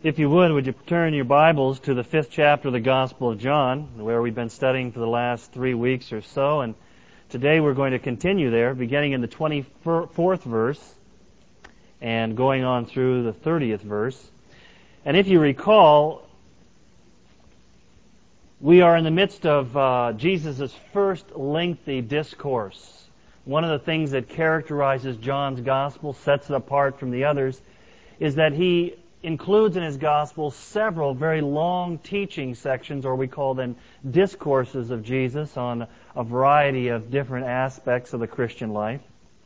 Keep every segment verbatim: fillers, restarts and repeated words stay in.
If you would, would you turn your Bibles to the fifth chapter of the Gospel of John, where we've been studying for the last three weeks or so, and today we're going to continue there, beginning in the twenty-fourth verse and going on through the thirtieth verse. And if you recall, we are in the midst of uh, Jesus' first lengthy discourse. One of the things that characterizes John's Gospel, sets it apart from the others, is that he includes in his Gospel several very long teaching sections, or we call them discourses of Jesus, on a variety of different aspects of the Christian life.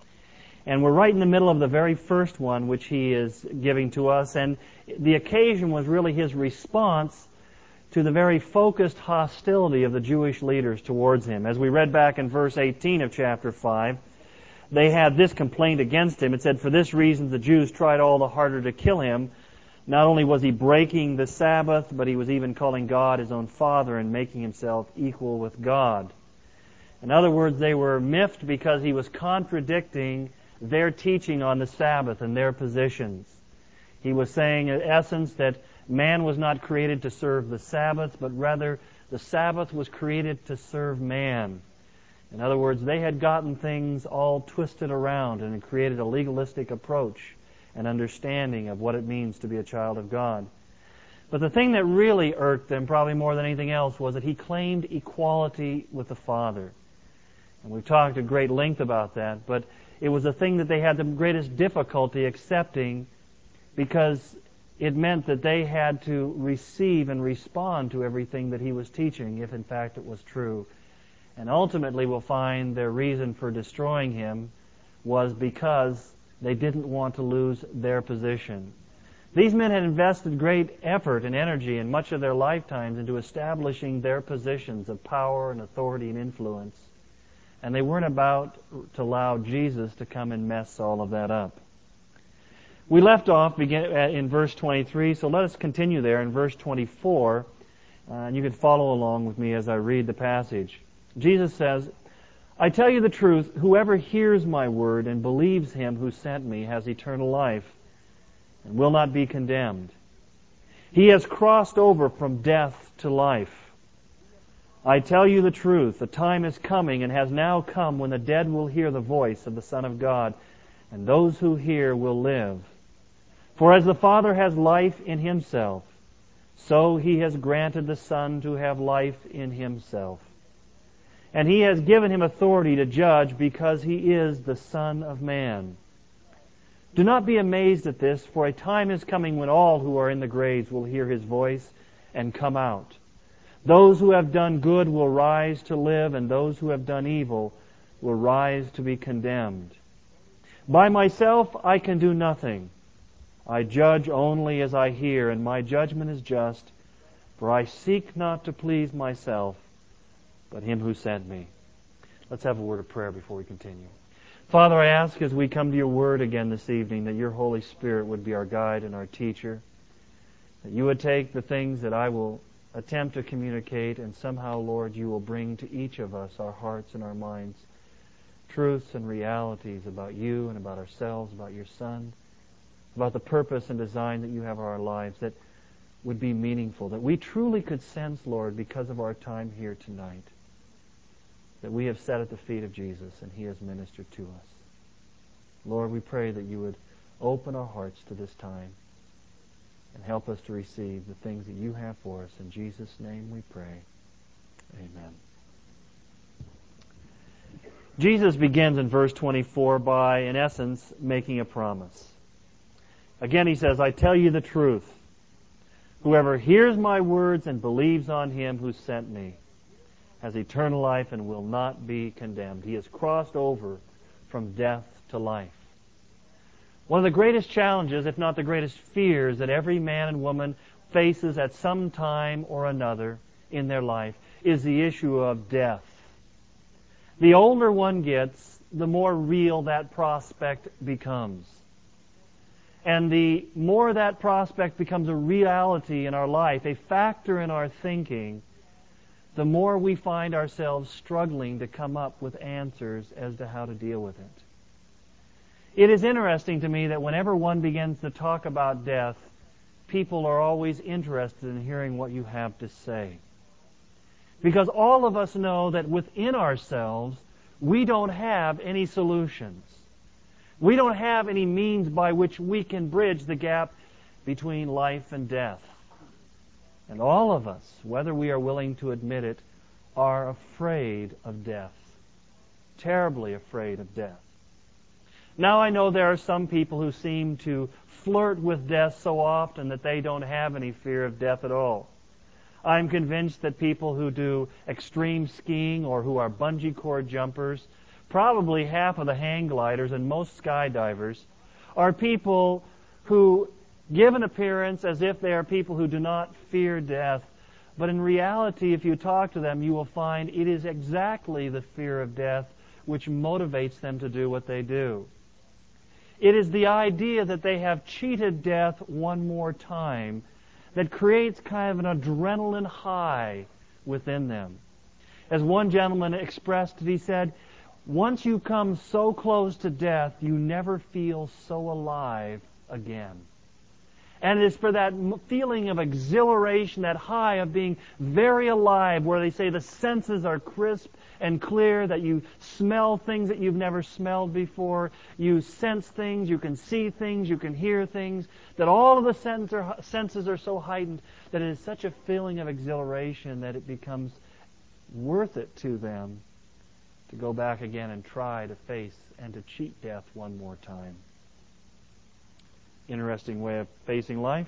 And we're right in the middle of the very first one, which he is giving to us, and the occasion was really his response to the very focused hostility of the Jewish leaders towards him. As we read back in verse eighteen of chapter five, they had this complaint against him. It said, "For this reason the Jews tried all the harder to kill him. Not only was he breaking the Sabbath, but he was even calling God his own Father and making himself equal with God." In other words, they were miffed because he was contradicting their teaching on the Sabbath and their positions. He was saying, in essence, that man was not created to serve the Sabbath, but rather the Sabbath was created to serve man. In other words, they had gotten things all twisted around and created a legalistic approach and understanding of what it means to be a child of God. But the thing that really irked them, probably more than anything else, was that he claimed equality with the Father. And we've talked at great length about that, but it was a thing that they had the greatest difficulty accepting, because it meant that they had to receive and respond to everything that he was teaching, if in fact it was true. And ultimately we'll find their reason for destroying him was because they didn't want to lose their position. These men had invested great effort and energy and much of their lifetimes into establishing their positions of power and authority and influence. And they weren't about to allow Jesus to come and mess all of that up. We left off begin in verse twenty-three, so let us continue there in verse twenty-four, uh, and you can follow along with me as I read the passage. Jesus says, "I tell you the truth, whoever hears my word and believes him who sent me has eternal life and will not be condemned. He has crossed over from death to life. I tell you the truth, the time is coming and has now come when the dead will hear the voice of the Son of God, and those who hear will live. For as the Father has life in himself, so he has granted the Son to have life in himself. And he has given him authority to judge because he is the Son of Man. Do not be amazed at this, for a time is coming when all who are in the graves will hear his voice and come out. Those who have done good will rise to live, and those who have done evil will rise to be condemned. By myself I can do nothing. I judge only as I hear, and my judgment is just, for I seek not to please myself, but him who sent me." Let's have a word of prayer before we continue. Father, I ask as we come to your word again this evening that your Holy Spirit would be our guide and our teacher, that you would take the things that I will attempt to communicate, and somehow, Lord, you will bring to each of us, our hearts and our minds, truths and realities about you and about ourselves, about your Son, about the purpose and design that you have for our lives that would be meaningful, that we truly could sense, Lord, because of our time here tonight, that we have sat at the feet of Jesus and he has ministered to us. Lord, we pray that you would open our hearts to this time and help us to receive the things that you have for us. In Jesus' name we pray. Amen. Jesus begins in verse twenty-four by, in essence, making a promise. Again, he says, "I tell you the truth. Whoever hears my words and believes on him who sent me has eternal life and will not be condemned." He has crossed over from death to life. One of the greatest challenges, if not the greatest fears, that every man and woman faces at some time or another in their life is the issue of death. The older one gets, the more real that prospect becomes. And the more that prospect becomes a reality in our life, a factor in our thinking, the more we find ourselves struggling to come up with answers as to how to deal with it. It is interesting to me that whenever one begins to talk about death, people are always interested in hearing what you have to say. Because all of us know that within ourselves, we don't have any solutions. We don't have any means by which we can bridge the gap between life and death. And all of us, whether we are willing to admit it, are afraid of death. Terribly afraid of death. Now I know there are some people who seem to flirt with death so often that they don't have any fear of death at all. I'm convinced that people who do extreme skiing or who are bungee cord jumpers, probably half of the hang gliders and most skydivers, are people who give an appearance as if they are people who do not fear death. But in reality, if you talk to them, you will find it is exactly the fear of death which motivates them to do what they do. It is the idea that they have cheated death one more time that creates kind of an adrenaline high within them. As one gentleman expressed it, he said, once you come so close to death, you never feel so alive again. And it is for that feeling of exhilaration, that high of being very alive, where they say the senses are crisp and clear, that you smell things that you've never smelled before, you sense things, you can see things, you can hear things, that all of the senses are so heightened that it is such a feeling of exhilaration that it becomes worth it to them to go back again and try to face and to cheat death one more time. Interesting way of facing life.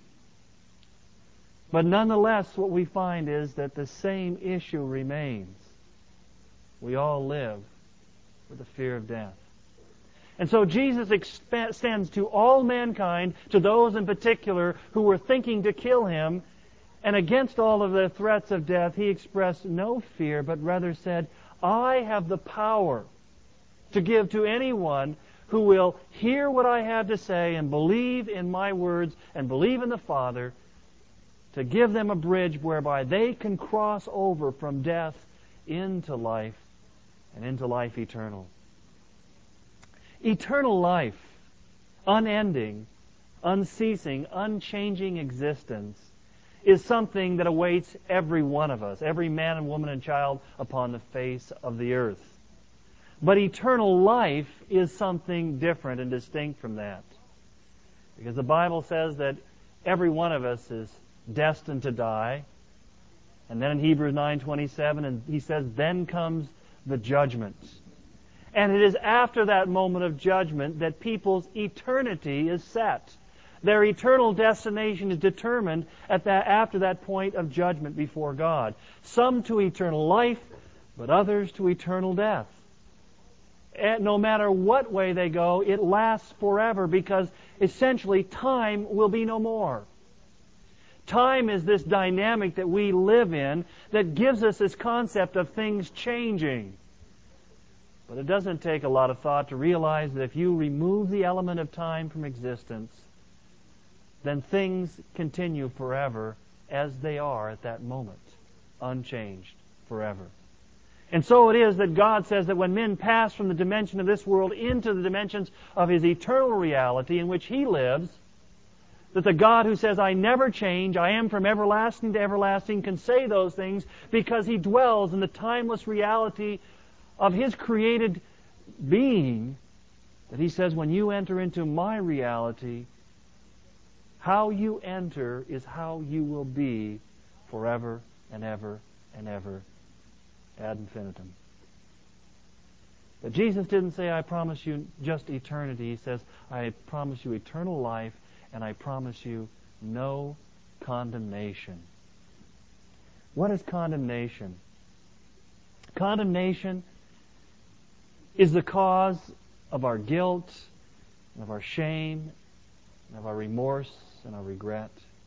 But nonetheless, what we find is that the same issue remains. We all live with the fear of death. And so Jesus extends to all mankind, to those in particular who were thinking to kill him, and against all of the threats of death, he expressed no fear, but rather said, I have the power to give to anyone who will hear what I have to say and believe in my words and believe in the Father, to give them a bridge whereby they can cross over from death into life and into life eternal. Eternal life, unending, unceasing, unchanging existence, is something that awaits every one of us, every man and woman and child upon the face of the earth. But eternal life is something different and distinct from that. Because the Bible says that every one of us is destined to die. And then in Hebrews nine twenty-seven, and he says, then comes the judgment. And it is after that moment of judgment that people's eternity is set. Their eternal destination is determined at that, after that point of judgment before God. Some to eternal life, but others to eternal death. And no matter what way they go, it lasts forever because essentially time will be no more. Time is this dynamic that we live in that gives us this concept of things changing. But it doesn't take a lot of thought to realize that if you remove the element of time from existence, then things continue forever as they are at that moment, unchanged forever. And so it is that God says that when men pass from the dimension of this world into the dimensions of His eternal reality in which He lives, that the God who says, I never change, I am from everlasting to everlasting, can say those things because He dwells in the timeless reality of His created being, that He says, when you enter into my reality, how you enter is how you will be forever and ever and ever. Ad infinitum. But Jesus didn't say, I promise you just eternity. He says, I promise you eternal life, and I promise you no condemnation. What is condemnation? Condemnation is the cause of our guilt, of our shame, of our remorse, and our regret.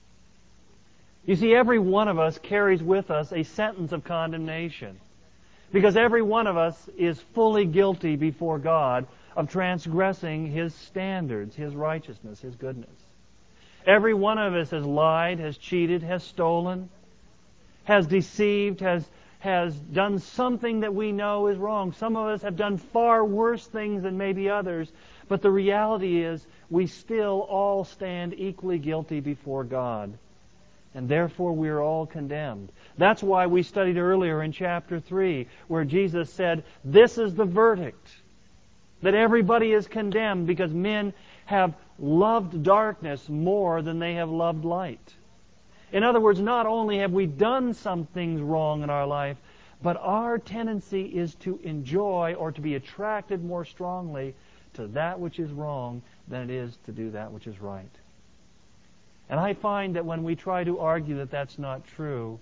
You see, every one of us carries with us a sentence of condemnation. Because every one of us is fully guilty before God of transgressing His standards, His righteousness, His goodness. Every one of us has lied, has cheated, has stolen, has deceived, has, has done something that we know is wrong. Some of us have done far worse things than maybe others. But the reality is, we still all stand equally guilty before God. And therefore we are all condemned. That's why we studied earlier in chapter three, where Jesus said, this is the verdict. That everybody is condemned because men have loved darkness more than they have loved light. In other words, not only have we done some things wrong in our life, but our tendency is to enjoy or to be attracted more strongly to that which is wrong than it is to do that which is right. And I find that when we try to argue that that's not true,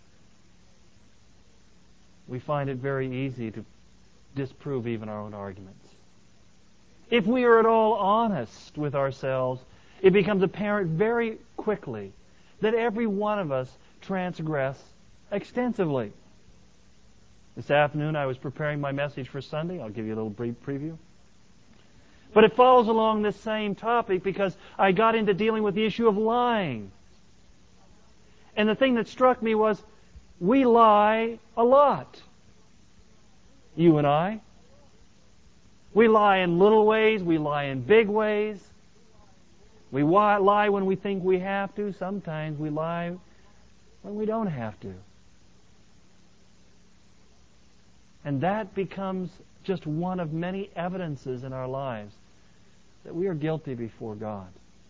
we find it very easy to disprove even our own arguments. If we are at all honest with ourselves, it becomes apparent very quickly that every one of us transgress extensively. This afternoon I was preparing my message for Sunday. I'll give you a little brief preview. But it follows along this same topic because I got into dealing with the issue of lying. And the thing that struck me was, we lie a lot. You and I. We lie in little ways. We lie in big ways. We lie when we think we have to. Sometimes we lie when we don't have to. And that becomes just one of many evidences in our lives that we are guilty before God.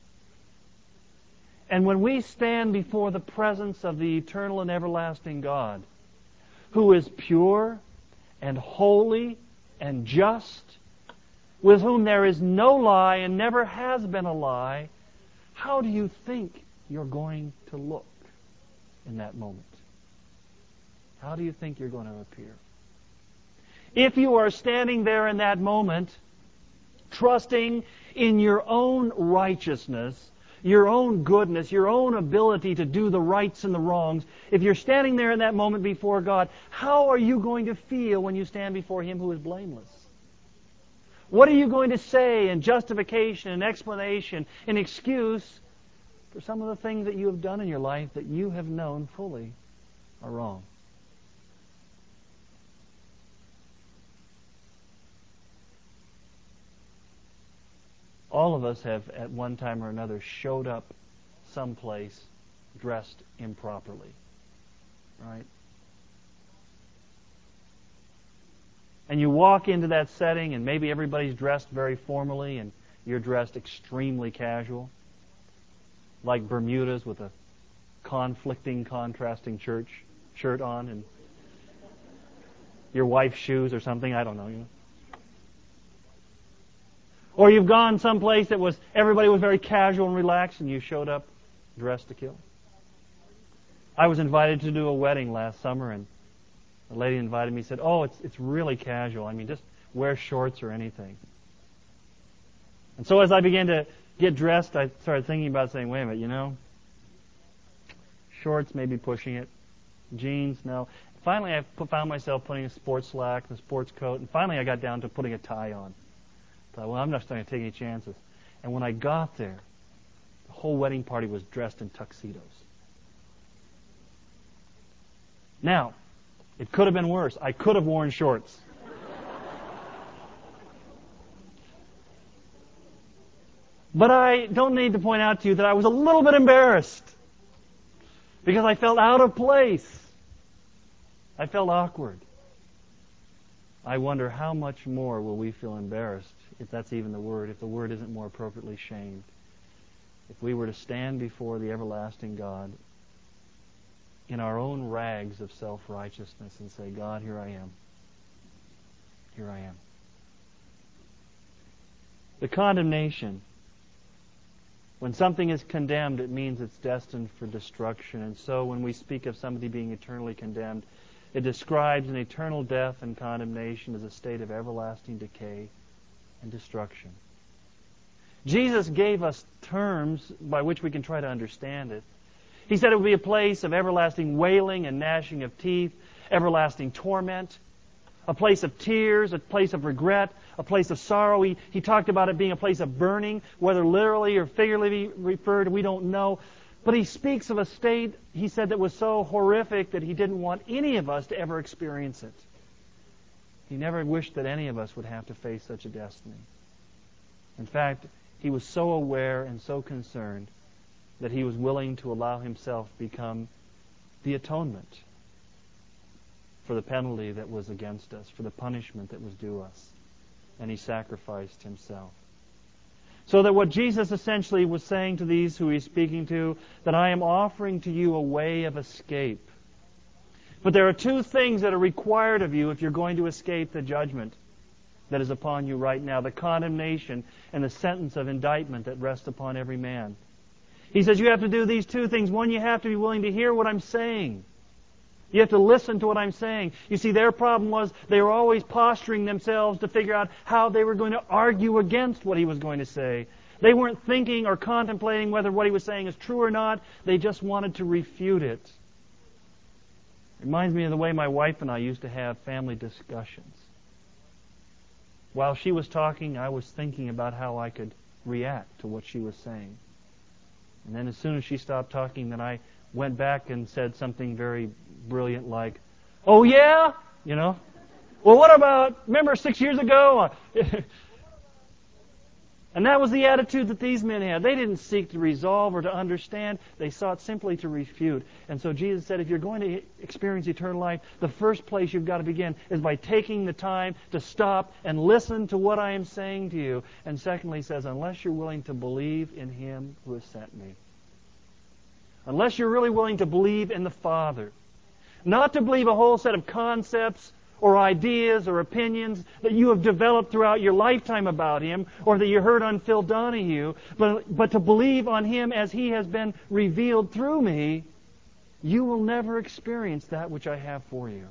And when we stand before the presence of the eternal and everlasting God, who is pure and holy and just, with whom there is no lie and never has been a lie, how do you think you're going to look in that moment? How do you think you're going to appear? If you are standing there in that moment, trusting in your own righteousness, your own goodness, your own ability to do the rights and the wrongs, if you're standing there in that moment before God, how are you going to feel when you stand before Him who is blameless? What are you going to say in justification and explanation and excuse for some of the things that you have done in your life that you have known fully are wrong? All of us have, at one time or another, showed up someplace dressed improperly. Right? And you walk into that setting, and maybe everybody's dressed very formally, and you're dressed extremely casual, like Bermudas with a conflicting, contrasting church shirt on, and your wife's shoes or something. I don't know. You know. Or you've gone someplace that was everybody was very casual and relaxed, and you showed up dressed to kill. I was invited to do a wedding last summer, and a lady invited me, said, "Oh, it's it's really casual. I mean, just wear shorts or anything." And so as I began to get dressed, I started thinking about saying, "Wait a minute, you know, shorts maybe pushing it, jeans no." Finally, I found myself putting a sports slack and a sports coat, and finally I got down to putting a tie on. I thought, well, I'm not going to take any chances. And when I got there, the whole wedding party was dressed in tuxedos. Now, it could have been worse. I could have worn shorts. But I don't need to point out to you that I was a little bit embarrassed because I felt out of place. I felt awkward. I wonder how much more will we feel embarrassed, if that's even the word, if the word isn't more appropriately shamed, if we were to stand before the everlasting God in our own rags of self-righteousness and say, "God, here I am. Here I am." The condemnation. When something is condemned, it means it's destined for destruction. And so when we speak of somebody being eternally condemned, it describes an eternal death and condemnation as a state of everlasting decay and destruction. Jesus gave us terms by which we can try to understand it. He said it would be a place of everlasting wailing and gnashing of teeth, everlasting torment, a place of tears, a place of regret, a place of sorrow. He, he talked about it being a place of burning, whether literally or figuratively referred, we don't know. But he speaks of a state, he said, that was so horrific that he didn't want any of us to ever experience it. He never wished that any of us would have to face such a destiny. In fact, he was so aware and so concerned that he was willing to allow himself become the atonement for the penalty that was against us, for the punishment that was due us. And he sacrificed himself. So that what Jesus essentially was saying to these who he's speaking to, that I am offering to you a way of escape. But there are two things that are required of you if you're going to escape the judgment that is upon you right now, the condemnation and the sentence of indictment that rests upon every man. He says you have to do these two things. One, you have to be willing to hear what I'm saying. You have to listen to what I'm saying. You see, their problem was they were always posturing themselves to figure out how they were going to argue against what he was going to say. They weren't thinking or contemplating whether what he was saying is true or not. They just wanted to refute it. It reminds me of the way my wife and I used to have family discussions. While she was talking, I was thinking about how I could react to what she was saying. And then as soon as she stopped talking, then I went back and said something very brilliant like, "Oh yeah?" You know? "Well, what about, remember six years ago?" And that was the attitude that these men had. They didn't seek to resolve or to understand. They sought simply to refute. And so Jesus said, if you're going to experience eternal life, the first place you've got to begin is by taking the time to stop and listen to what I am saying to you. And secondly, he says, unless you're willing to believe in Him who has sent me. Unless you're really willing to believe in the Father. Not to believe a whole set of concepts or ideas or opinions that you have developed throughout your lifetime about Him, or that you heard on Phil Donahue, but, but to believe on Him as He has been revealed through me, you will never experience that which I have for you.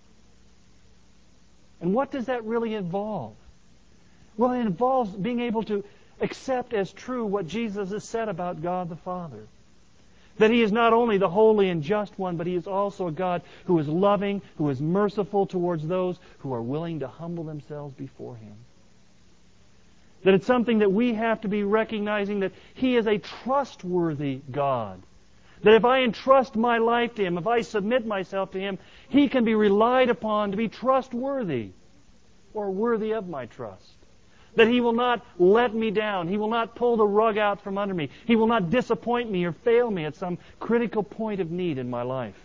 And what does that really involve? Well, it involves being able to accept as true what Jesus has said about God the Father. That He is not only the holy and just one, but He is also a God who is loving, who is merciful towards those who are willing to humble themselves before Him. That it's something that we have to be recognizing that He is a trustworthy God. That if I entrust my life to Him, if I submit myself to Him, He can be relied upon to be trustworthy or worthy of my trust. That He will not let me down. He will not pull the rug out from under me. He will not disappoint me or fail me at some critical point of need in my life.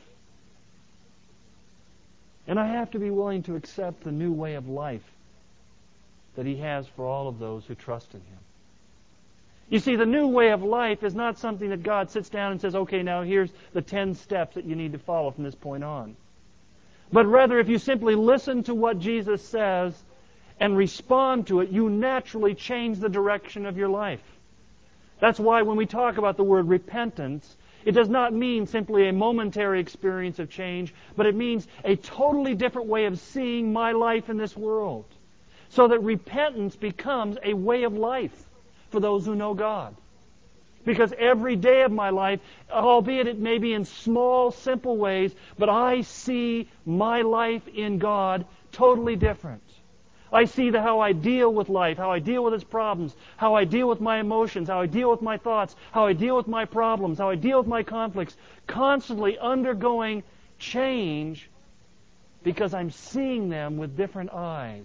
And I have to be willing to accept the new way of life that He has for all of those who trust in Him. You see, the new way of life is not something that God sits down and says, okay, now here's the ten steps that you need to follow from this point on. But rather, if you simply listen to what Jesus says and respond to it, you naturally change the direction of your life. That's why when we talk about the word repentance, it does not mean simply a momentary experience of change, but it means a totally different way of seeing my life in this world. So that repentance becomes a way of life for those who know God. Because every day of my life, albeit it may be in small, simple ways, but I see my life in God totally different. I see the, how I deal with life, how I deal with its problems, how I deal with my emotions, how I deal with my thoughts, how I deal with my problems, how I deal with my conflicts, constantly undergoing change because I'm seeing them with different eyes.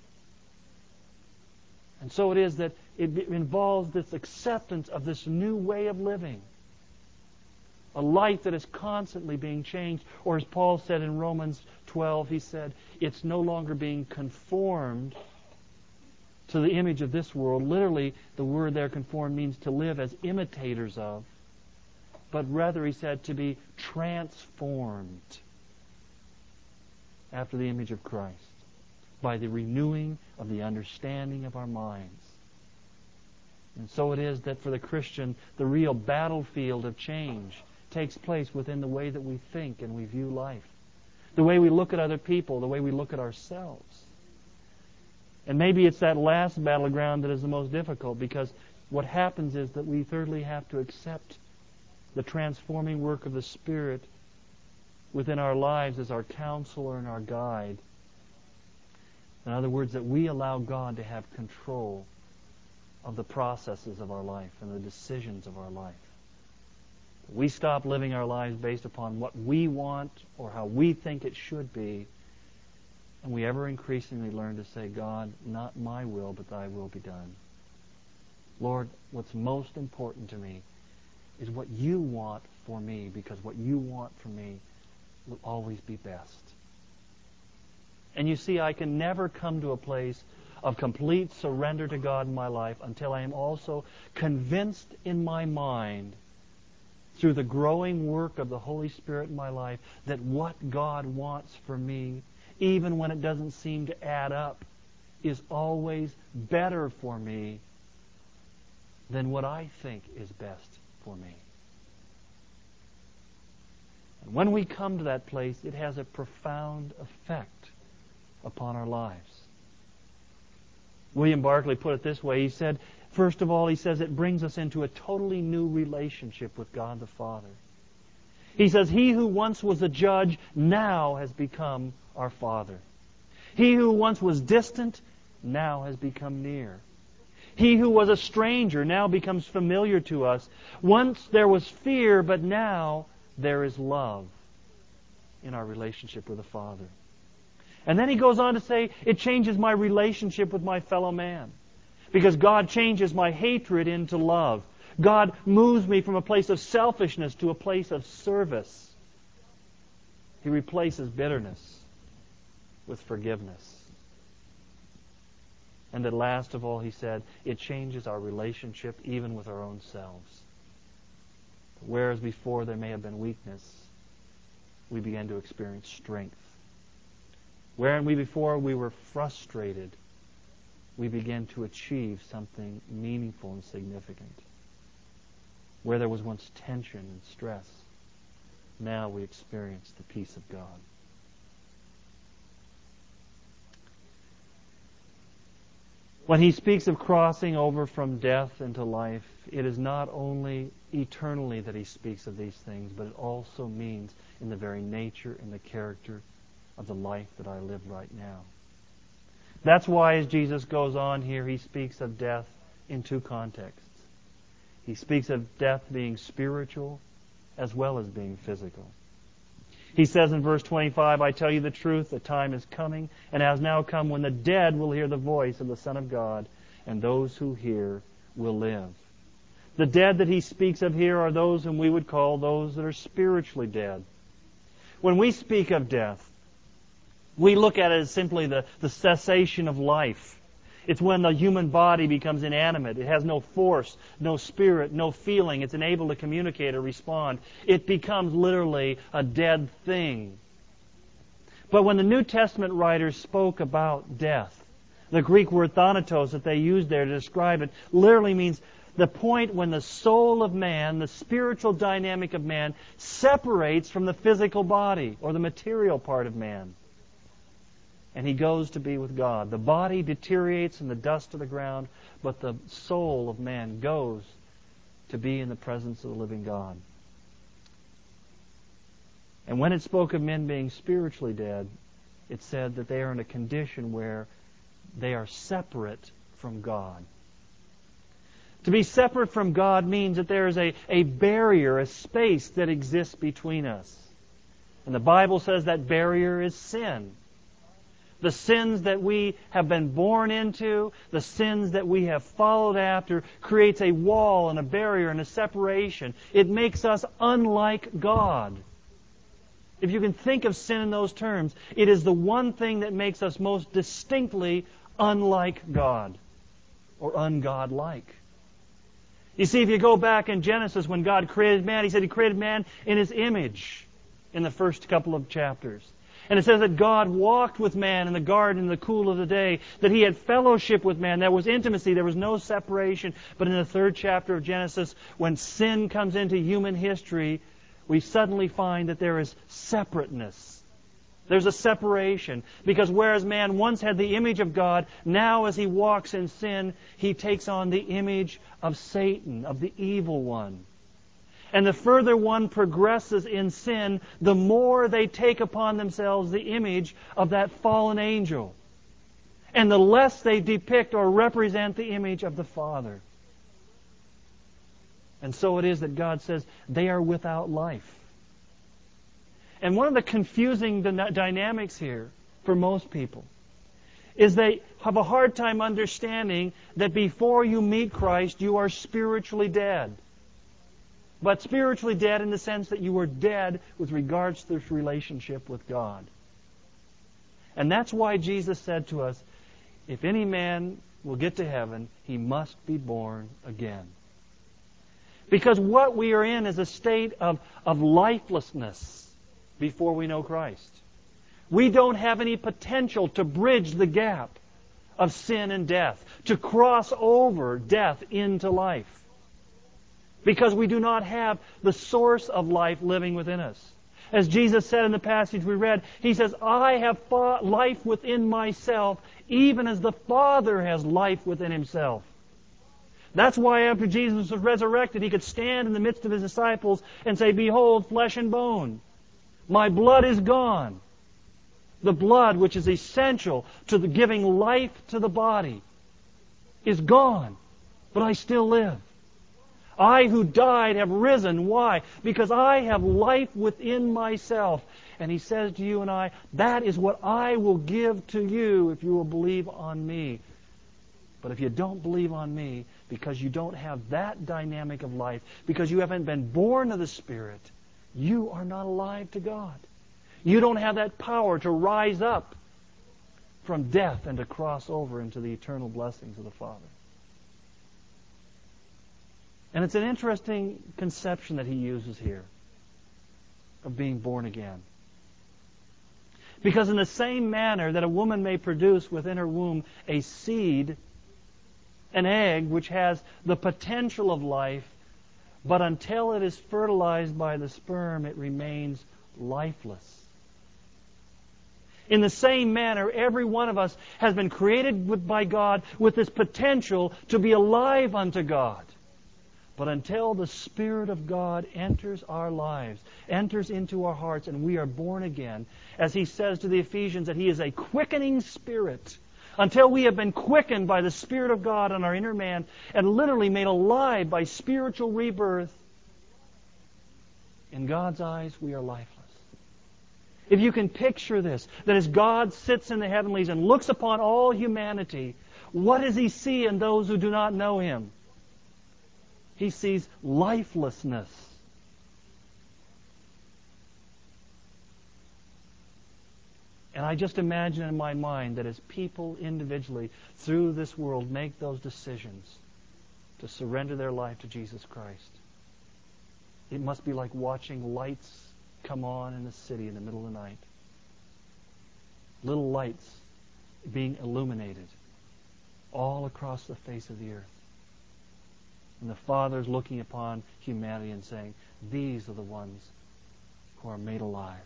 And so it is that it involves this acceptance of this new way of living. A life that is constantly being changed. Or as Paul said in Romans twelve, he said, it's no longer being conformed to the image of this world. Literally, the word there, conform, means to live as imitators of. But rather, he said, to be transformed after the image of Christ by the renewing of the understanding of our minds. And so it is that for the Christian, the real battlefield of change takes place within the way that we think and we view life. The way we look at other people, the way we look at ourselves. And maybe it's that last battleground that is the most difficult, because what happens is that we thirdly have to accept the transforming work of the Spirit within our lives as our counselor and our guide. In other words, that we allow God to have control of the processes of our life and the decisions of our life. We stop living our lives based upon what we want or how we think it should be, and we ever increasingly learn to say, God, not my will, but Thy will be done. Lord, what's most important to me is what you want for me, because what you want for me will always be best. And you see, I can never come to a place of complete surrender to God in my life until I am also convinced in my mind, through the growing work of the Holy Spirit in my life, that what God wants for me, even when it doesn't seem to add up, is always better for me than what I think is best for me. And when we come to that place, it has a profound effect upon our lives. William Barclay put it this way. He said, first of all, he says it brings us into a totally new relationship with God the Father. He says, he who once was a judge now has become our Father. He who once was distant now has become near. He who was a stranger now becomes familiar to us. Once there was fear, but now there is love in our relationship with the Father. And then he goes on to say, it changes my relationship with my fellow man. Because God changes my hatred into love. God moves me from a place of selfishness to a place of service. He replaces bitterness with forgiveness. And at last of all, he said, it changes our relationship even with our own selves. Whereas before there may have been weakness, we began to experience strength. Wherein we before we were frustrated, we began to achieve something meaningful and significant. Where there was once tension and stress, now we experience the peace of God. When he speaks of crossing over from death into life, it is not only eternally that he speaks of these things, but it also means in the very nature and the character of the life that I live right now. That's why as Jesus goes on here, he speaks of death in two contexts. He speaks of death being spiritual as well as being physical. He says in verse twenty-five, I tell you the truth, the time is coming and has now come when the dead will hear the voice of the Son of God, and those who hear will live. The dead that he speaks of here are those whom we would call those that are spiritually dead. When we speak of death, we look at it as simply the, the cessation of life. It's when the human body becomes inanimate. It has no force, no spirit, no feeling. It's unable to communicate or respond. It becomes literally a dead thing. But when the New Testament writers spoke about death, the Greek word thanatos that they used there to describe it literally means the point when the soul of man, the spiritual dynamic of man, separates from the physical body or the material part of man. And he goes to be with God. The body deteriorates in the dust of the ground, but the soul of man goes to be in the presence of the living God. And when it spoke of men being spiritually dead, it said that they are in a condition where they are separate from God. To be separate from God means that there is a, a barrier, a space that exists between us. And the Bible says that barrier is sin. The sins that we have been born into, the sins that we have followed after, creates a wall and a barrier and a separation. It makes us unlike God. If you can think of sin in those terms, it is the one thing that makes us most distinctly unlike God, or ungodlike. You see, if you go back in Genesis when God created man, He said He created man in His image in the first couple of chapters. And it says that God walked with man in the garden in the cool of the day, that He had fellowship with man. There was intimacy. There was no separation. But in the third chapter of Genesis, when sin comes into human history, we suddenly find that there is separateness. There's a separation. Because whereas man once had the image of God, now as he walks in sin, he takes on the image of Satan, of the evil one. And the further one progresses in sin, the more they take upon themselves the image of that fallen angel. And the less they depict or represent the image of the Father. And so it is that God says they are without life. And one of the confusing dynamics here for most people is they have a hard time understanding that before you meet Christ, you are spiritually dead. But spiritually dead in the sense that you were dead with regards to this relationship with God. And that's why Jesus said to us, if any man will get to heaven, he must be born again. Because what we are in is a state of, of lifelessness before we know Christ. We don't have any potential to bridge the gap of sin and death, to cross over death into life. Because we do not have the source of life living within us. As Jesus said in the passage we read, He says, I have life within myself, even as the Father has life within Himself. That's why after Jesus was resurrected, He could stand in the midst of His disciples and say, behold, flesh and bone. My blood is gone. The blood, which is essential to the giving life to the body, is gone. But I still live. I who died have risen. Why? Because I have life within myself. And He says to you and I, that is what I will give to you if you will believe on me. But if you don't believe on me, because you don't have that dynamic of life, because you haven't been born of the Spirit, you are not alive to God. You don't have that power to rise up from death and to cross over into the eternal blessings of the Father. And it's an interesting conception that He uses here of being born again. Because in the same manner that a woman may produce within her womb a seed, an egg which has the potential of life, but until it is fertilized by the sperm, it remains lifeless. In the same manner, every one of us has been created with, by God with this potential to be alive unto God. But until the Spirit of God enters our lives, enters into our hearts, and we are born again, as He says to the Ephesians that He is a quickening Spirit, until we have been quickened by the Spirit of God in our inner man and literally made alive by spiritual rebirth, in God's eyes we are lifeless. If you can picture this, that as God sits in the heavenlies and looks upon all humanity, what does He see in those who do not know Him? He sees lifelessness. And I just imagine in my mind that as people individually through this world make those decisions to surrender their life to Jesus Christ, it must be like watching lights come on in the city in the middle of the night. Little lights being illuminated all across the face of the earth. And the Father's looking upon humanity and saying, these are the ones who are made alive.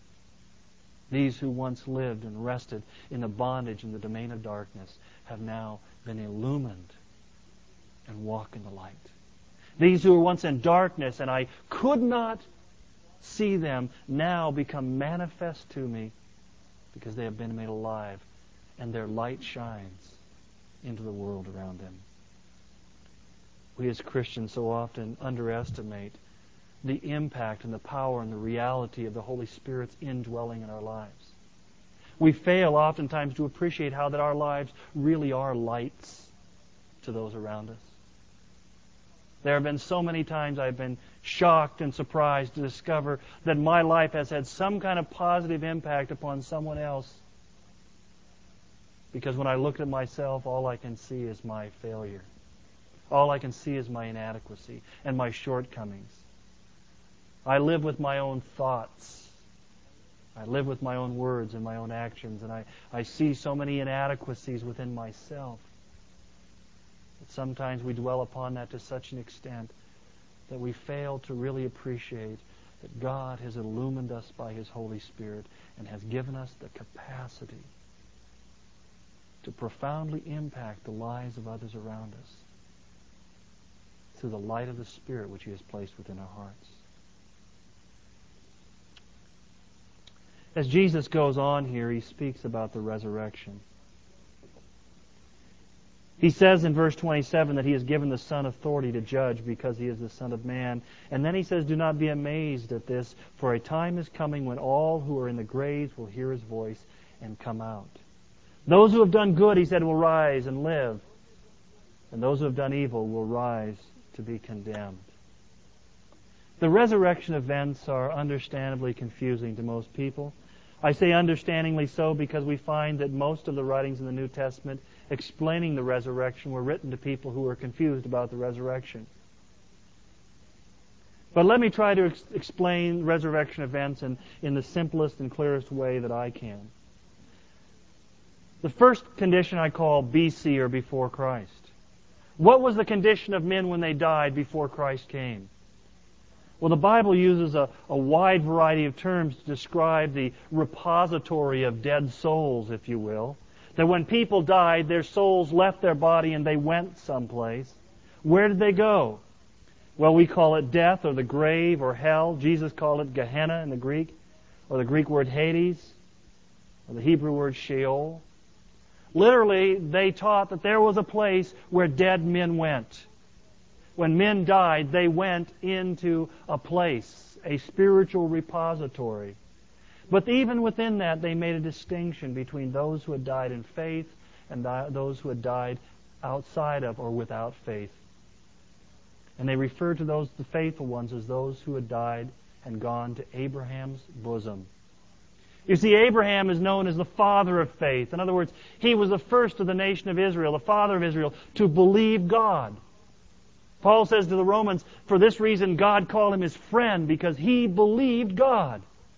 These who once lived and rested in the bondage and the domain of darkness have now been illumined and walk in the light. These who were once in darkness and I could not see them now become manifest to me because they have been made alive and their light shines into the world around them. We as Christians so often underestimate the impact and the power and the reality of the Holy Spirit's indwelling in our lives. We fail oftentimes to appreciate how that our lives really are lights to those around us. There have been so many times I've been shocked and surprised to discover that my life has had some kind of positive impact upon someone else. Because when I look at myself, all I can see is my failure. All I can see is my inadequacy and my shortcomings. I live with my own thoughts. I live with my own words and my own actions, and I, I see so many inadequacies within myself that sometimes we dwell upon that to such an extent that we fail to really appreciate that God has illumined us by His Holy Spirit and has given us the capacity to profoundly impact the lives of others around us through the light of the Spirit which He has placed within our hearts. As Jesus goes on here, He speaks about the resurrection. He says in verse twenty-seven that He has given the Son authority to judge because He is the Son of Man. And then He says, do not be amazed at this, for a time is coming when all who are in the graves will hear His voice and come out. Those who have done good, he said, will rise and live. And those who have done evil will rise to be condemned. The resurrection events are understandably confusing to most people. I say understandingly so because we find that most of the writings in the New Testament explaining the resurrection were written to people who were confused about the resurrection. But let me try to ex- explain resurrection events in, in the simplest and clearest way that I can. The first condition I call B C, or before Christ. What was the condition of men when they died before Christ came? Well, the Bible uses a, a wide variety of terms to describe the repository of dead souls, if you will. That when people died, their souls left their body and they went someplace. Where did they go? Well, we call it death or the grave or hell. Jesus called it Gehenna in the Greek, or the Greek word Hades, or the Hebrew word Sheol. Literally, they taught that there was a place where dead men went. When men died, they went into a place, a spiritual repository. But even within that, they made a distinction between those who had died in faith and those who had died outside of or without faith. And they referred to those, the faithful ones, as those who had died and gone to Abraham's bosom. You see, Abraham is known as the father of faith. In other words, he was the first of the nation of Israel, the father of Israel, to believe God. Paul says to the Romans, for this reason God called him his friend, because he believed God.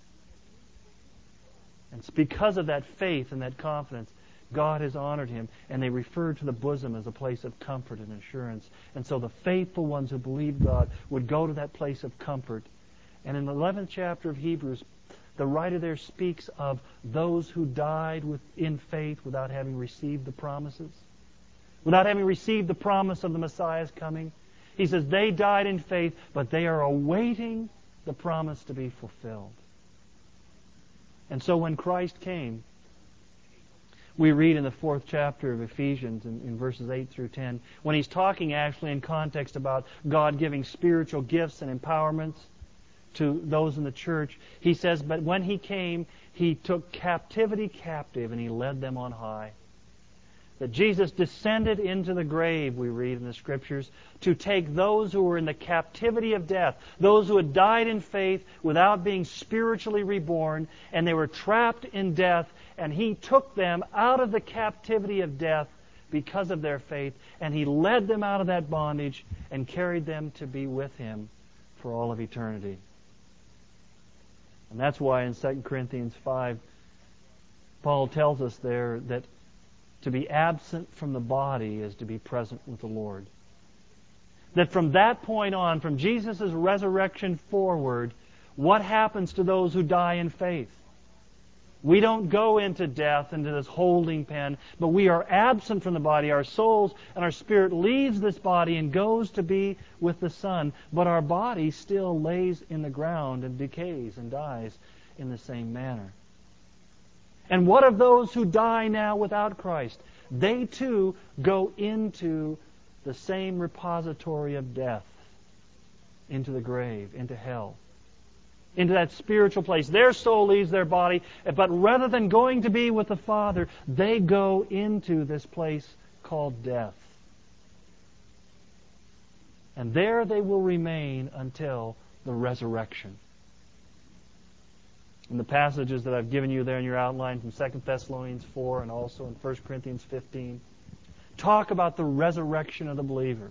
And it's because of that faith and that confidence, God has honored him, and they refer to the bosom as a place of comfort and assurance. And so the faithful ones who believed God would go to that place of comfort. And in the eleventh chapter of Hebrews, the writer there speaks of those who died with, in faith without having received the promises, without having received the promise of the Messiah's coming. He says they died in faith, but they are awaiting the promise to be fulfilled. And so when Christ came, we read in the fourth chapter of Ephesians, in, in verses eight through ten, when he's talking actually in context about God giving spiritual gifts and empowerments to those in the church, he says, but when he came, he took captivity captive and he led them on high. That Jesus descended into the grave, we read in the Scriptures, to take those who were in the captivity of death, those who had died in faith without being spiritually reborn, and they were trapped in death, and he took them out of the captivity of death because of their faith, and he led them out of that bondage and carried them to be with him for all of eternity. And that's why in Second Corinthians five, Paul tells us there that to be absent from the body is to be present with the Lord. That from that point on, from Jesus' resurrection forward, what happens to those who die in faith? We don't go into death, into this holding pen, but we are absent from the body. Our souls and our spirit leaves this body and goes to be with the Son, but our body still lays in the ground and decays and dies in the same manner. And what of those who die now without Christ? They too go into the same repository of death, into the grave, into hell, into that spiritual place. Their soul leaves their body, but rather than going to be with the Father, they go into this place called death. And there they will remain until the resurrection. In the passages that I've given you there in your outline from Second Thessalonians four and also in First Corinthians fifteen, talk about the resurrection of the believer.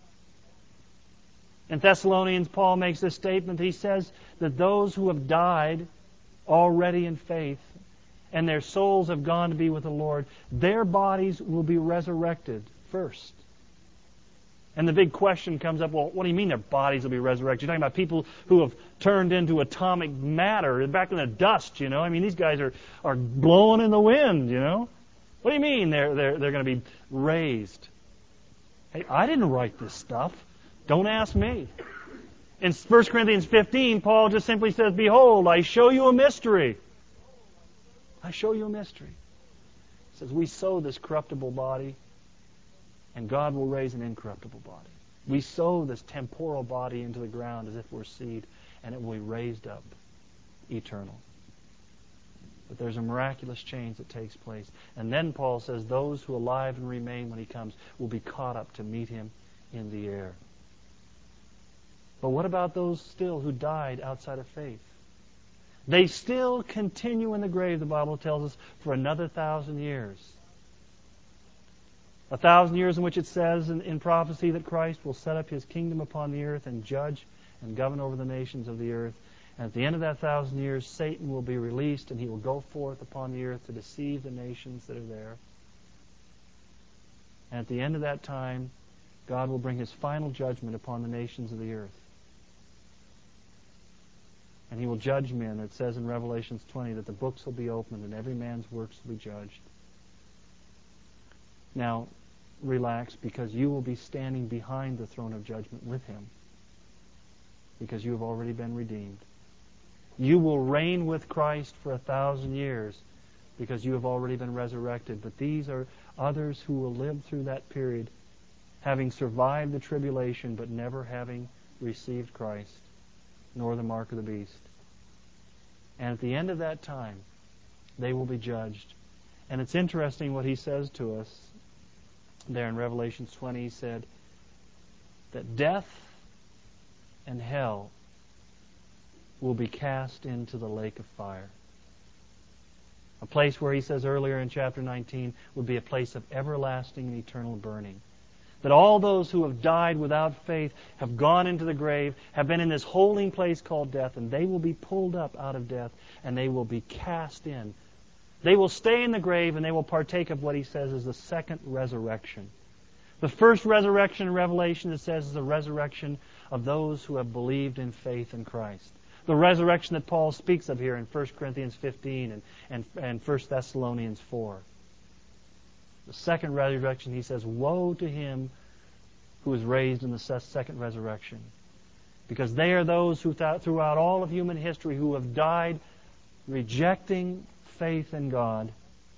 In Thessalonians, Paul makes this statement. He says that those who have died already in faith and their souls have gone to be with the Lord, their bodies will be resurrected first. And the big question comes up, well, what do you mean their bodies will be resurrected? You're talking about people who have turned into atomic matter, back in the dust, you know? I mean, these guys are, are blowing in the wind, you know? What do you mean they're, they're, they're going to be raised? Hey, I didn't write this stuff. Don't ask me. In First Corinthians fifteen, Paul just simply says, behold, I show you a mystery. I show you a mystery. He says, we sow this corruptible body, and God will raise an incorruptible body. We sow this temporal body into the ground as if we're seed, and it will be raised up eternal. But there's a miraculous change that takes place. And then Paul says those who are alive and remain when he comes will be caught up to meet him in the air. But what about those still who died outside of faith? They still continue in the grave, the Bible tells us, for another thousand years. A thousand years in which it says in, in prophecy that Christ will set up his kingdom upon the earth and judge and govern over the nations of the earth. And at the end of that thousand years, Satan will be released and he will go forth upon the earth to deceive the nations that are there. And at the end of that time, God will bring his final judgment upon the nations of the earth. And he will judge men. It says in Revelation twenty that the books will be opened and every man's works will be judged. Now, relax, because you will be standing behind the throne of judgment with him, because you have already been redeemed. You will reign with Christ for a thousand years because you have already been resurrected. But these are others who will live through that period, having survived the tribulation but never having received Christ, nor the mark of the beast. And at the end of that time, they will be judged. And it's interesting what he says to us there in Revelation twenty. He said that death and hell will be cast into the lake of fire. A place where he says earlier in chapter nineteen would be a place of everlasting and eternal burning. That all those who have died without faith have gone into the grave, have been in this holding place called death, and they will be pulled up out of death and they will be cast in. They will stay in the grave and they will partake of what he says is the second resurrection. The first resurrection in Revelation, it says, is the resurrection of those who have believed in faith in Christ. The resurrection that Paul speaks of here in First Corinthians fifteen and, and, and First Thessalonians four. The second resurrection, he says, woe to him who is raised in the second resurrection. Because they are those who throughout all of human history who have died rejecting faith in God.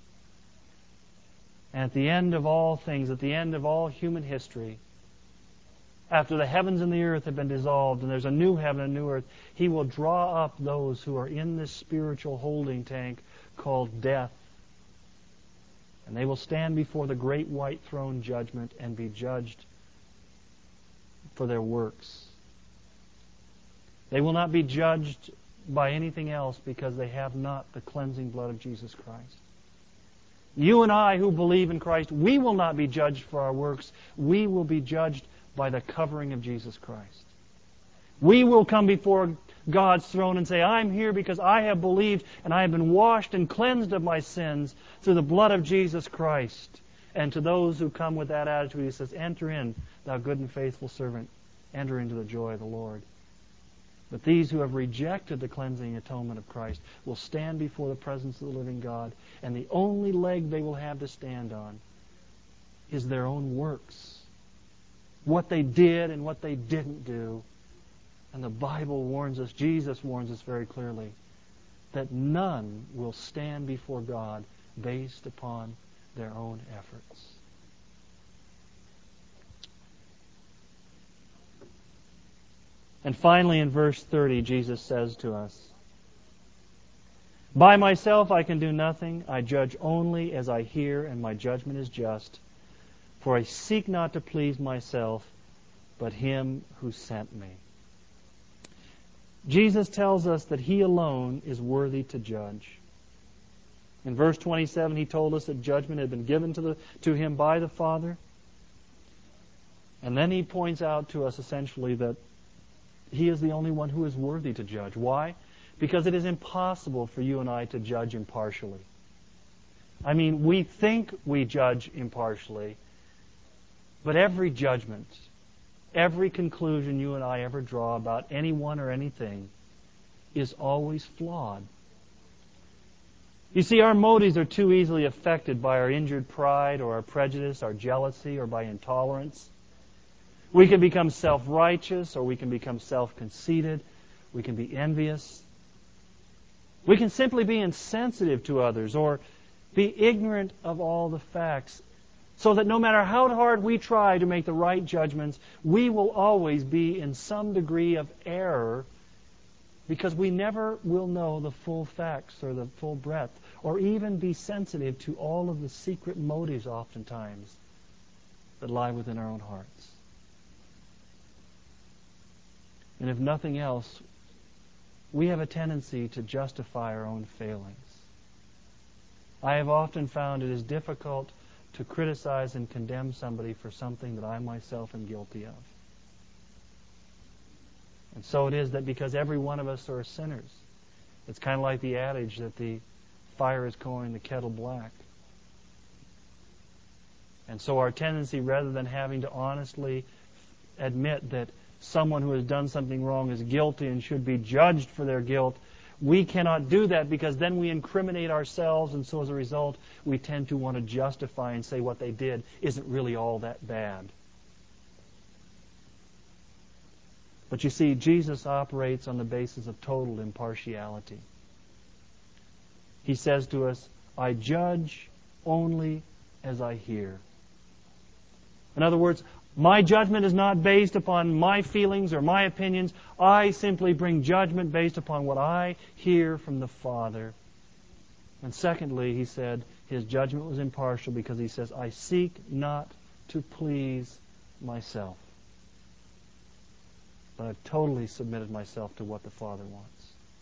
And at the end of all things, at the end of all human history, after the heavens and the earth have been dissolved and there's a new heaven and a new earth, he will draw up those who are in this spiritual holding tank called death. And they will stand before the great white throne judgment and be judged for their works. They will not be judged by anything else because they have not the cleansing blood of Jesus Christ. You and I who believe in Christ, we will not be judged for our works. We will be judged by the covering of Jesus Christ. We will come before God's throne and say, I'm here because I have believed and I have been washed and cleansed of my sins through the blood of Jesus Christ. And to those who come with that attitude, he says, enter in, thou good and faithful servant. Enter into the joy of the Lord. But these who have rejected the cleansing atonement of Christ will stand before the presence of the living God, and the only leg they will have to stand on is their own works. What they did and what they didn't do. And the Bible warns us, Jesus warns us very clearly, that none will stand before God based upon their own efforts. And finally in verse thirty, Jesus says to us, by myself I can do nothing. I judge only as I hear, and my judgment is just. For I seek not to please myself, but him who sent me. Jesus tells us that he alone is worthy to judge. In verse twenty-seven, he told us that judgment had been given to, the, to him by the Father. And then he points out to us essentially that he is the only one who is worthy to judge. Why? Because it is impossible for you and I to judge impartially. I mean, we think we judge impartially, but every judgment, every conclusion you and I ever draw about anyone or anything is always flawed. You see, our motives are too easily affected by our injured pride or our prejudice, our jealousy, or by intolerance. We can become self-righteous, or we can become self-conceited. We can be envious. We can simply be insensitive to others or be ignorant of all the facts, so that no matter how hard we try to make the right judgments, we will always be in some degree of error Because we never will know the full facts or the full breadth, or even be sensitive to all of the secret motives oftentimes that lie within our own hearts. And if nothing else, we have a tendency to justify our own failings. I have often found it is difficult to criticize and condemn somebody for something that I myself am guilty of. And so it is that because every one of us are sinners, it's kind of like the adage that the fire is calling the kettle black. And so our tendency, rather than having to honestly admit that someone who has done something wrong is guilty and should be judged for their guilt, we cannot do that because then we incriminate ourselves, and so as a result, we tend to want to justify and say what they did isn't really all that bad. But you see, Jesus operates on the basis of total impartiality. He says to us, I judge only as I hear. In other words, my judgment is not based upon my feelings or my opinions. I simply bring judgment based upon what I hear from the Father. And secondly, he said, his judgment was impartial because he says, I seek not to please myself, but I've totally submitted myself to what the Father wants.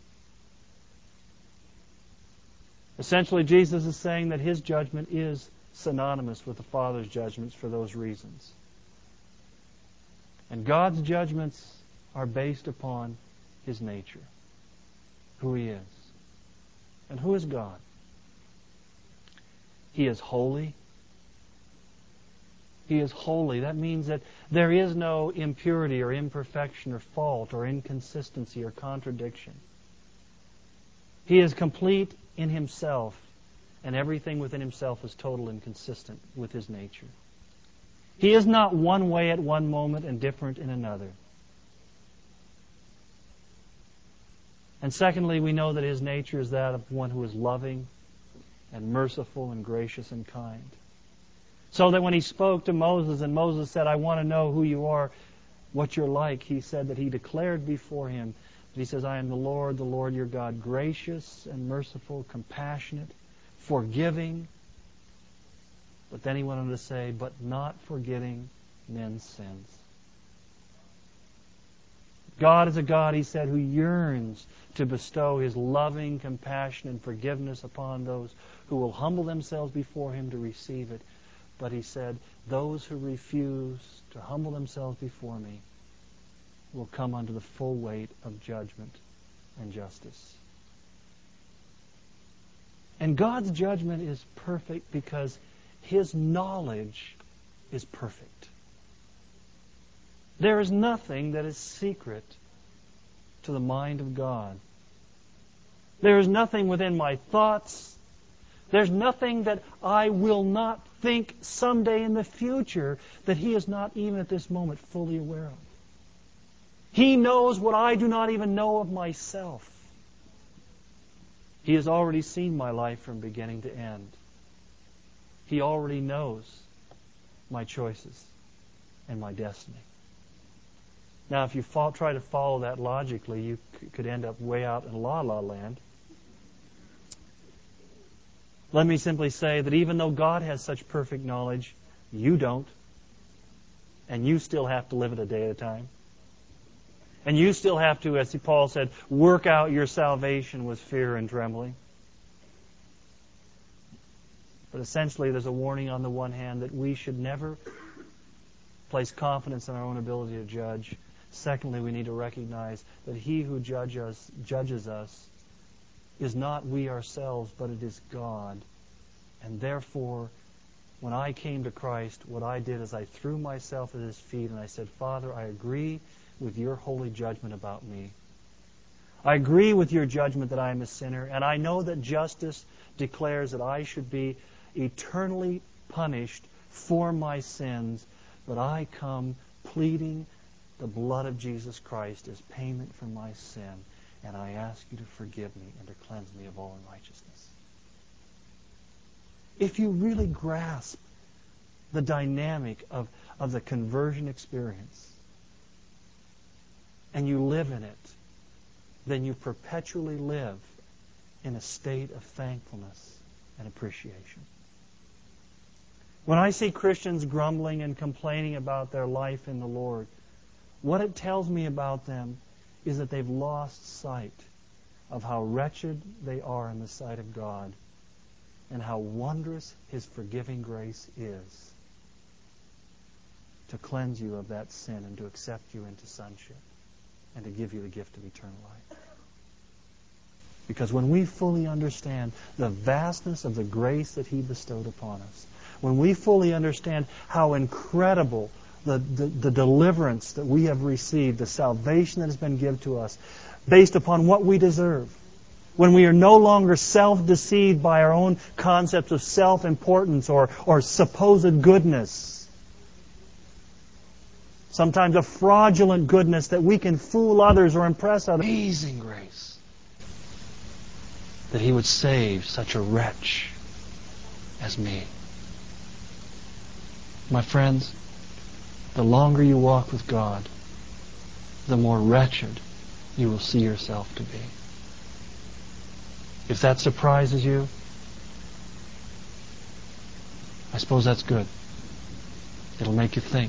Essentially, Jesus is saying that his judgment is synonymous with the Father's judgments for those reasons. And God's judgments are based upon his nature, who he is. And who is God? He is holy. He is holy. That means that there is no impurity or imperfection or fault or inconsistency or contradiction. He is complete in himself, and everything within himself is total and consistent with his nature. He is not one way at one moment and different in another. And secondly, we know that his nature is that of one who is loving and merciful and gracious and kind. So that when he spoke to Moses and Moses said, I want to know who you are, what you're like, he said that he declared before him that he says, I am the Lord, the Lord your God, gracious and merciful, compassionate, forgiving. But then he went on to say, but not forgetting men's sins. God is a God, he said, who yearns to bestow his loving compassion and forgiveness upon those who will humble themselves before him to receive it. But he said, those who refuse to humble themselves before me will come under the full weight of judgment and justice. And God's judgment is perfect because his knowledge is perfect. There is nothing that is secret to the mind of God. There is nothing within my thoughts. There's nothing that I will not think someday in the future that he is not even at this moment fully aware of. He knows what I do not even know of myself. He has already seen my life from beginning to end. He already knows my choices and my destiny. Now, if you fall, try to follow that logically, you c- could end up way out in la-la land. Let me simply say that even though God has such perfect knowledge, you don't. And you still have to live it a day at a time. And you still have to, as Paul said, work out your salvation with fear and trembling. But essentially, there's a warning on the one hand that we should never place confidence in our own ability to judge. Secondly, we need to recognize that he who judge us, judges us is not we ourselves, but it is God. And therefore, when I came to Christ, what I did is I threw myself at his feet and I said, Father, I agree with your holy judgment about me. I agree with your judgment that I am a sinner, and I know that justice declares that I should be eternally punished for my sins, but I come pleading the blood of Jesus Christ as payment for my sin, and I ask you to forgive me and to cleanse me of all unrighteousness. If you really grasp the dynamic of, of the conversion experience, and you live in it, then you perpetually live in a state of thankfulness and appreciation. When I see Christians grumbling and complaining about their life in the Lord, what it tells me about them is that they've lost sight of how wretched they are in the sight of God and how wondrous His forgiving grace is to cleanse you of that sin and to accept you into sonship and to give you the gift of eternal life. Because when we fully understand the vastness of the grace that He bestowed upon us, when we fully understand how incredible the, the, the deliverance that we have received, the salvation that has been given to us, based upon what we deserve, when we are no longer self-deceived by our own concepts of self-importance or, or supposed goodness, sometimes a fraudulent goodness that we can fool others or impress others. Amazing grace that He would save such a wretch as me. My friends, the longer you walk with God, the more wretched you will see yourself to be. If that surprises you, I suppose that's good. It'll make you think.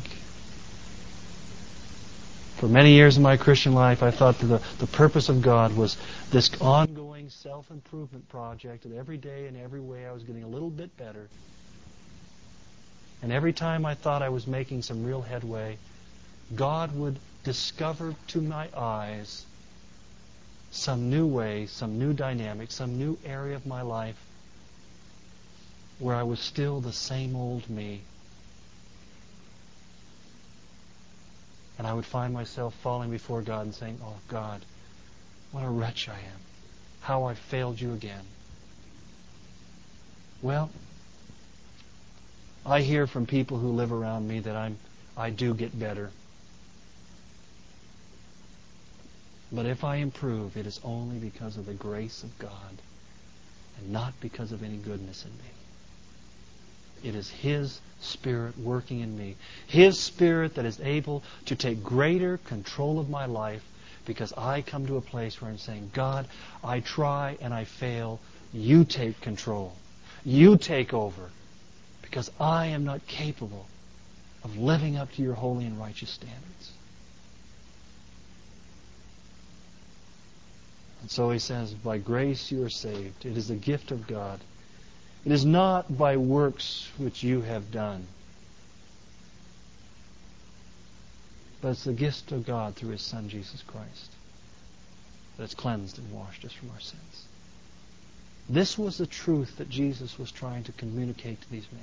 For many years in my Christian life, I thought that the, the purpose of God was this ongoing self-improvement project, that every day and every way I was getting a little bit better. And every time I thought I was making some real headway, God would discover to my eyes some new way, some new dynamic, some new area of my life where I was still the same old me. And I would find myself falling before God and saying, "Oh God, what a wretch I am. How I failed you again." Well, I hear from people who live around me that I'm, I do get better. But if I improve, it is only because of the grace of God and not because of any goodness in me. It is His Spirit working in me. His Spirit that is able to take greater control of my life because I come to a place where I'm saying, "God, I try and I fail. You take control. You take over. Because I am not capable of living up to your holy and righteous standards." And so he says, by grace you are saved. It is a gift of God. It is not by works which you have done, but it's the gift of God through His Son, Jesus Christ, that has cleansed and washed us from our sins. This was the truth that Jesus was trying to communicate to these men.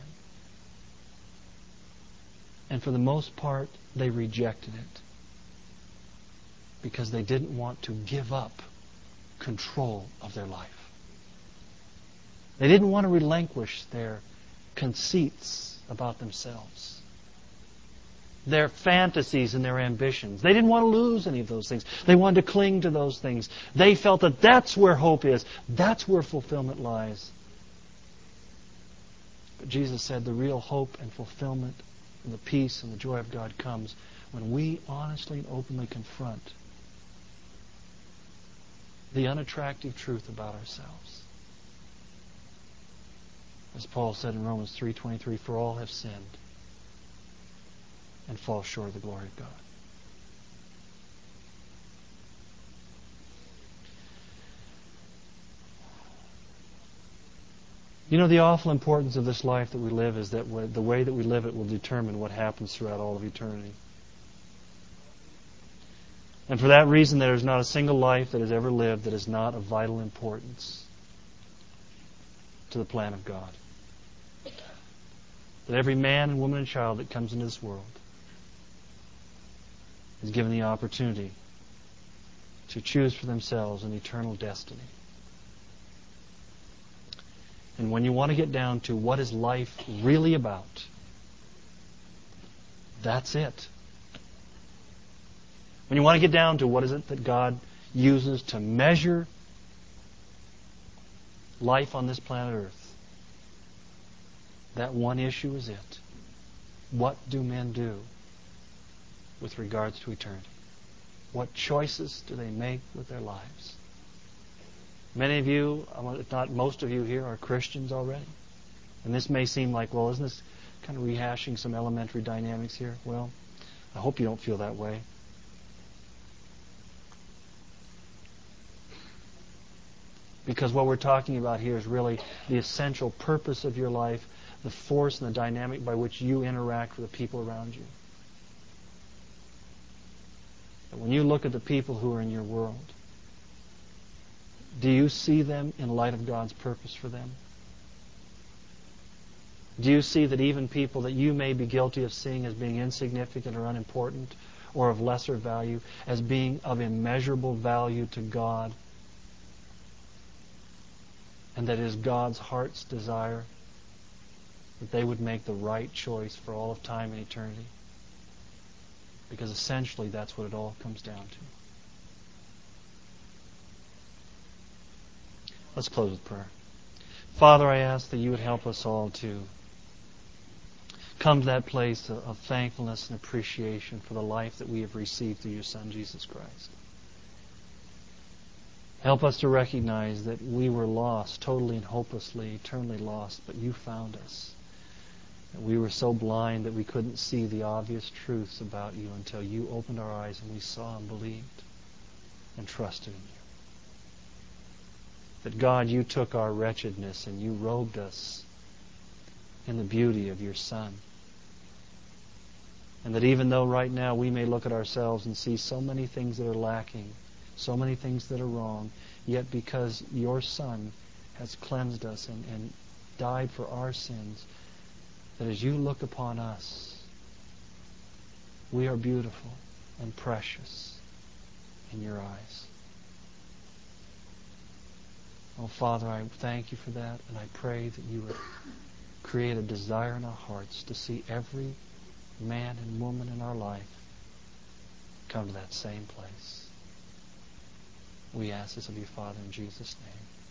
And for the most part, they rejected it because they didn't want to give up control of their life. They didn't want to relinquish their conceits about themselves, their fantasies and their ambitions. They didn't want to lose any of those things. They wanted to cling to those things. They felt that that's where hope is. That's where fulfillment lies. But Jesus said the real hope and fulfillment and the peace and the joy of God comes when we honestly and openly confront the unattractive truth about ourselves. As Paul said in Romans three twenty-three, "For all have sinned and fall short of the glory of God." You know, the awful importance of this life that we live is that the way that we live it will determine what happens throughout all of eternity. And for that reason, there is not a single life that has ever lived that is not of vital importance to the plan of God. That every man and woman and child that comes into this world is given the opportunity to choose for themselves an eternal destiny. And when you want to get down to what is life really about, that's it. When you want to get down to what is it that God uses to measure life on this planet Earth, that one issue is it. What do men do with regards to eternity? What choices do they make with their lives? Many of you, if not most of you here, are Christians already. And this may seem like, well, isn't this kind of rehashing some elementary dynamics here? Well, I hope you don't feel that way. Because what we're talking about here is really the essential purpose of your life, the force and the dynamic by which you interact with the people around you. And when you look at the people who are in your world, do you see them in light of God's purpose for them? Do you see that even people that you may be guilty of seeing as being insignificant or unimportant or of lesser value, as being of immeasurable value to God, and that it is God's heart's desire that they would make the right choice for all of time and eternity? Because essentially that's what it all comes down to. Let's close with prayer. Father, I ask that you would help us all to come to that place of thankfulness and appreciation for the life that we have received through your Son, Jesus Christ. Help us to recognize that we were lost, totally and hopelessly, eternally lost, but you found us. That we were so blind that we couldn't see the obvious truths about you until you opened our eyes and we saw and believed and trusted in you. That God, you took our wretchedness and you robed us in the beauty of your Son. And that even though right now we may look at ourselves and see so many things that are lacking, so many things that are wrong, yet because your Son has cleansed us and, and died for our sins, that as you look upon us, we are beautiful and precious in your eyes. Oh, Father, I thank you for that, and I pray that you would create a desire in our hearts to see every man and woman in our life come to that same place. We ask this of you, Father, in Jesus' name.